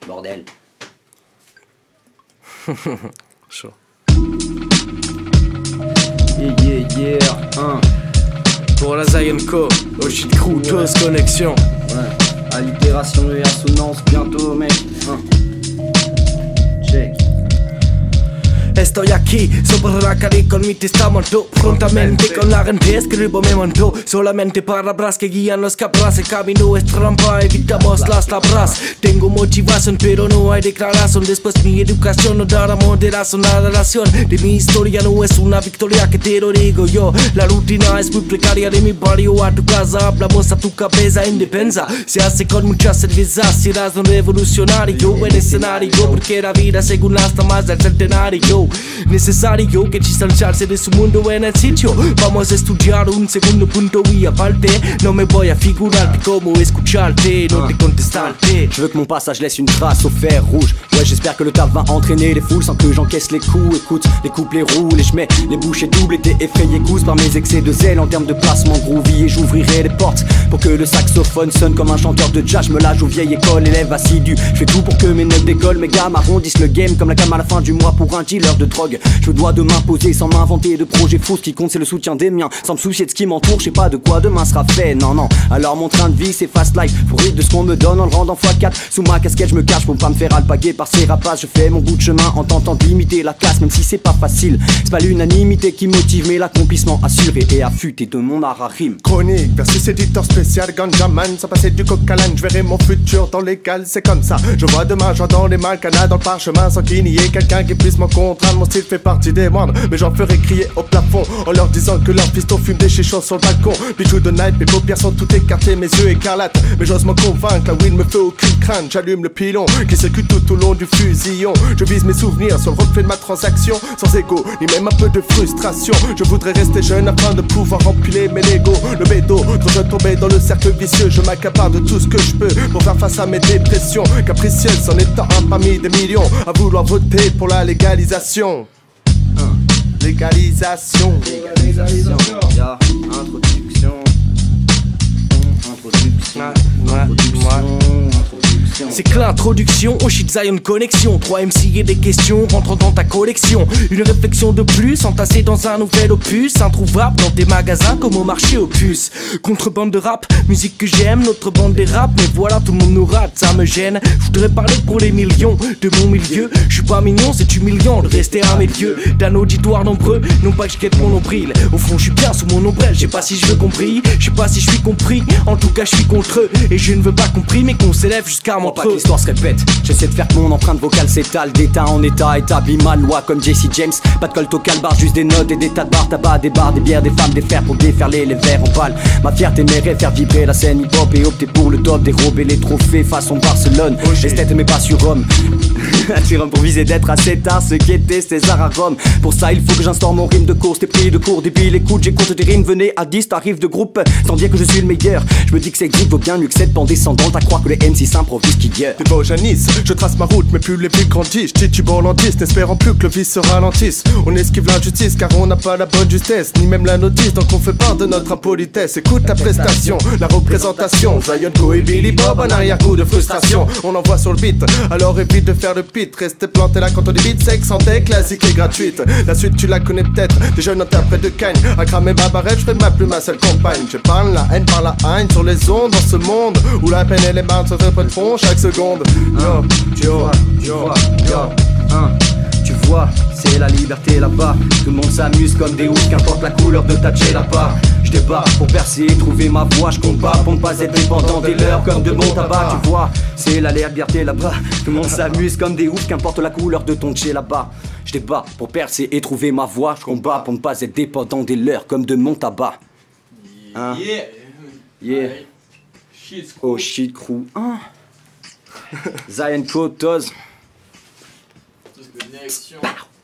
bordel. Chaud. Yeah, Pour la Zion Co, Oshit Crew, Toast Connexion. Ouais, allitération et assonance bientôt, mec. Check. Estoy aquí sobre la calle con mi testamento, prontamente con la gente escribo memento, solamente palabras que guían los cabras, el camino es trampa, evitamos las tablas. Tengo motivación pero no hay declaración, después mi educación no dará moderación. La relación de mi historia no es una victoria, que te lo digo yo. La rutina es muy precaria, de mi barrio a tu casa, hablamos a tu cabeza indefensa. Se hace con mucha cerveza, serás un revolucionario en escenario, porque la vida según las tamas del centenario. Necesario que distanciarse de su mundo en el sitio. Vamos a estudiar un segundo punto y aparte no me voy a figurarte cómo escucharte, no te contestarte. Je veux que mon passage laisse une trace au fer rouge. Ouais, j'espère que le taf va entraîner les foules sans que j'encaisse les coups. Écoute, les couplets roulent et je mets les bouchées doubles. Et t'es effrayé gousse par mes excès de zèle en termes de placement groovy. Et j'ouvrirai les portes pour que le saxophone sonne comme un chanteur de jazz. Je me lâche aux vieilles écoles, élève assidu. Je fais tout pour que mes notes décollent. Mes gars m'arrondissent le game comme la cam à la fin du mois pour un dealer de drogue. Je me dois de m'imposer sans m'inventer de projets faux. Ce qui compte c'est le soutien des miens, sans me soucier de ce qui m'entoure. Je sais pas de quoi demain sera fait, non. Alors mon train de vie c'est fast life, faut rire de ce qu'on me donne en le rendant x4. Sous ma casquette je me cache pour pas me faire alpaguer par ces rapaces. Je fais mon bout de chemin en tentant de limiter la casse, même si c'est pas facile. C'est pas l'unanimité qui motive mais l'accomplissement assuré et affûté de mon art à rime. Chronique versus éditeur spécial Ganjaman. Sans passer du coq à l'âne, je verrai mon futur dans l'égal, c'est comme ça. Je vois demain, j'entends les malcanas dans le parchemin, sans qu'il n'y ait quelqu'un qui puisse m'en contraindre. Mon style fait partie des moindres, mais j'en ferai crier au plafond en leur disant que leur piston fume des chichons sur le balcon. Bijou de night, mes paupières sont toutes écartées, mes yeux écarlates, mais j'ose m'en convaincre, la weed me fait aucune crainte. J'allume le pilon qui circule tout au long du fusillon. Je vise mes souvenirs sur le reflet de ma transaction, sans égo, ni même un peu de frustration. Je voudrais rester jeune afin de pouvoir empiler mes Lego. Le bédo, trop jeune tombé dans le cercle vicieux. Je m'accapare de tout ce que je peux pour faire face à mes dépressions capricieuses, en étant un parmi des millions à vouloir voter pour la légalisation. Légalisation. Ya, introduction. C'est que l'introduction au shit Zion Connexion. 3 MC et des questions rentrant dans ta collection. Une réflexion de plus entassée dans un nouvel opus, introuvable dans tes magasins comme au marché aux puces. Contrebande de rap, musique que j'aime, notre bande des rap. Mais voilà, tout le monde nous rate, ça me gêne. Je voudrais parler pour les millions de mon milieu. Je suis pas mignon, c'est humiliant de rester à mes lieux d'un auditoire nombreux. Non pas que je guette mon nombril, au fond je suis bien sous mon ombrelle. Je sais pas si je veux compris, je sais pas si je suis compris. En tout cas je suis contre eux et je ne veux pas comprimer qu'on s'élève jusqu'à mon pas que l'histoire se répète. J'essaie de faire que mon empreinte vocale s'étale d'état en état, établi ma loi comme Jesse James. Pas de colt au calbar, juste des notes et des tas de barres, tabac, des barres, des bières, des femmes, des fers pour déferler les verres en pâle. Ma fierté m'irait faire vibrer la scène hip-hop et opter pour le top, dérober les trophées façon Barcelone. Esthète mais pas sur Rome. Sur Rome pour viser d'être assez tard, ce qui était César à Rome. Pour ça il faut que j'instaure mon rime de course, t'es pris de cours, débile, écoute, j'écoute tes rimes, venez à 10, t'arrives de groupe, sans dire que je suis le meilleur. Je me dis que cette grille vaut bien mieux que cette bande descendante, à croire que les MC s'improvisent qu'hier. T'es pas Janice, je trace ma route, mais plus les plus grandissent. Titube en lentisse, n'espérant plus que le vice se ralentisse. On esquive l'injustice car on n'a pas la bonne justesse, ni même la notice, donc on fait part de notre impolitesse. Écoute la prestation, la représentation. Zion Co et Billy Bob, un arrière-coup de frustration. On envoie sur le beat, alors évite de faire le pit. Restez planté là quand on débite, c'est santé, classique et gratuite. La suite tu la connais peut-être, des jeunes interprètes de Cagne. À cramer ma barrette, je fais ma plume ma seule compagne. Je parle la haine par la haine sur les ondes dans ce monde où la peine et les mains se reprendront chaque seconde. Tu vois, c'est la liberté là-bas. Tout le monde s'amuse comme des oufs, qu'importe la couleur de ta là-bas. Je débarque pour percer, trouver ma voie. Je combat pour ne pas être dépendant des leurs comme de mon tabac. Tu vois, c'est la liberté là-bas. Tout le monde s'amuse comme des oufs, qu'importe la couleur de ton là-bas. Je débarque pour percer et trouver ma voie. Je combat pour ne pas être dépendant des leurs comme de mon tabac. Hein? Yeah. Oh shit crew. Hein? Zion Co, Toz. Connexion.